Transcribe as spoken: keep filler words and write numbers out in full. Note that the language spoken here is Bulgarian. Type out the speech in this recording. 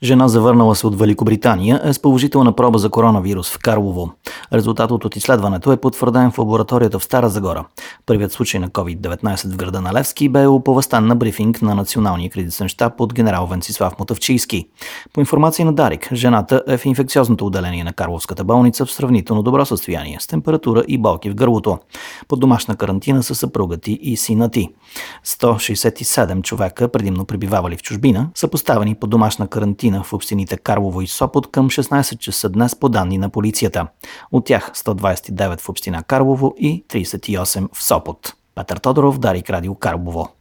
Жена, завърнала се от Великобритания, е с положителна проба за коронавирус в Карлово. Резултатът от изследването е потвърден в лабораторията в Стара Загора. Първият случай на ковид деветнайсет в града на Левски бе оповестен на брифинг на Националния кризисен щаб от генерал Венцислав Мотавчийски. По информация на Дарик, жената е в инфекциозното отделение на Карловската болница в сравнително добро състояние, с температура и болки в гърлото. Под домашна карантина са съпругът ти и синът ти. сто шейсет и седем човека, предимно пребивавали в чужбина, са поставени под домашна карантина в общините Карлово и Сопот към шестнайсет часа днес по данни на полицията. От тях сто двайсет и девет в община Карлово и трийсет и осем в Сопот. Петър Тодоров, Дарик Радио, Карлово.